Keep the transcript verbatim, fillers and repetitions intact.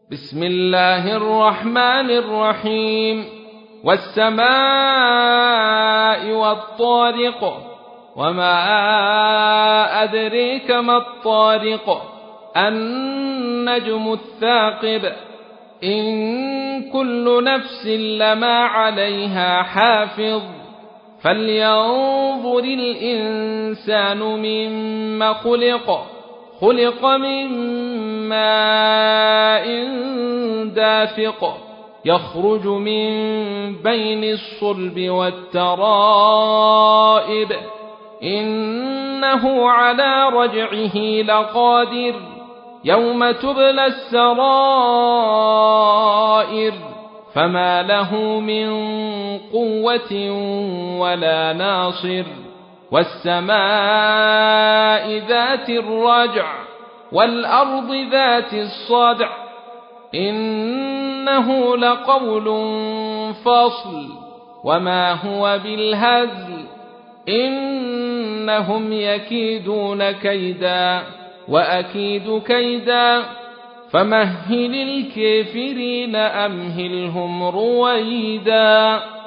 بسم الله الرحمن الرحيم والسماء والطارق وما أدريك ما الطارق النجم الثاقب إن كل نفس لما عليها حافظ فلينظر الإنسان مما خلق خلق من ماء دافق يخرج من بين الصلب والترائب إنه على رجعه لقادر يوم تبلى السرائر فما له من قوة ولا ناصر والسماء ذات الرجع والأرض ذات الصدع إنه لقول فصل وما هو بالهزل إنهم يكيدون كيدا وأكيد كيدا فمهل الكافرين أمهلهم رويدا.